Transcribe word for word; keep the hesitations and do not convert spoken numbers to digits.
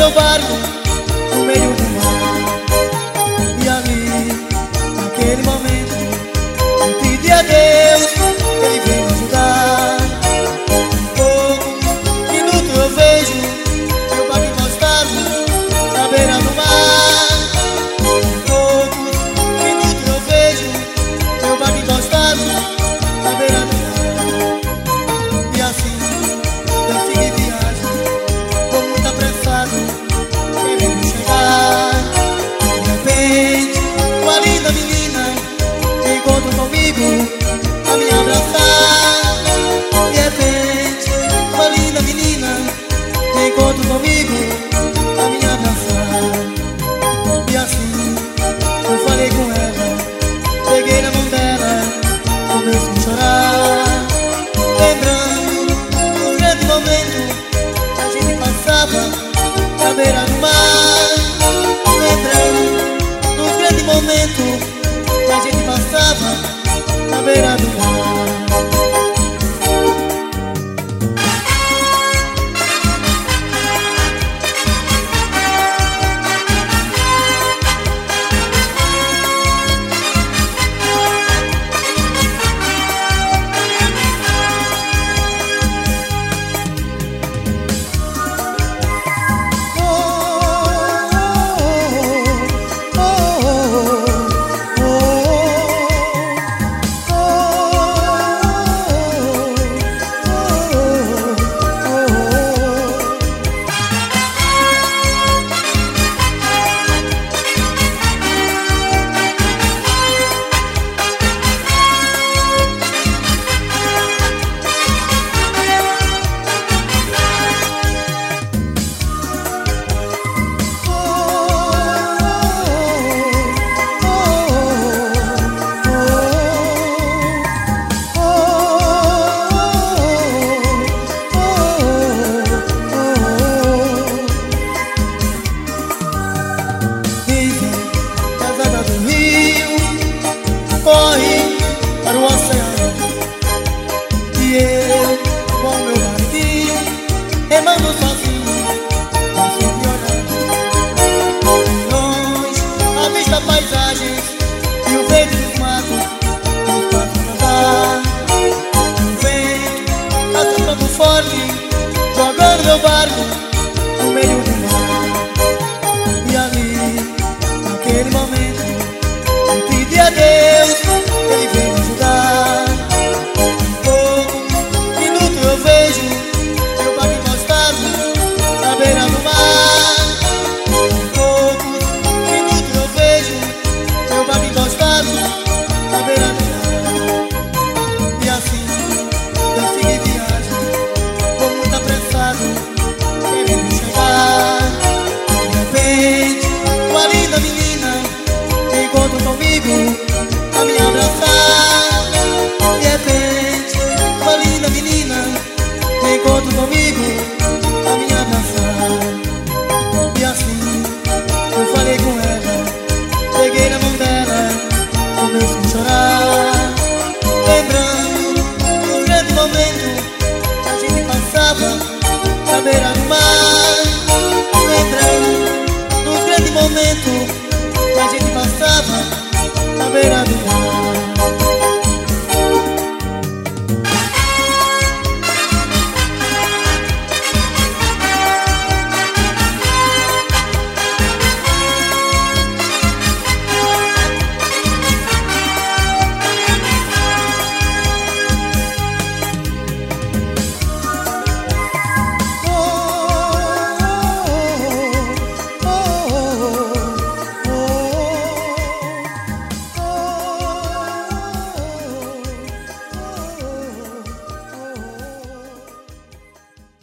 meu barco no meio do mar. E ali, naquele momento, eu pedi a Deus, Ele veio me ajudar. Poucos minutos eu vejo meu barco encostado na beira do mar. Poucos minutos eu vejo meu barco encostado na beira do mar. E assim eu segui viagem, tô muito apressado, querendo chegar. De repente, uma linda menina encontra comigo a me abraçar. De repente, uma linda menina encontra comigo a me abraçar. E assim eu falei com ela, peguei na mão dela, comecei a chorar, lembrando do grande momento que a gente passava na beira do mar. Lembrando do grande momento que a gente passava na beira do mar.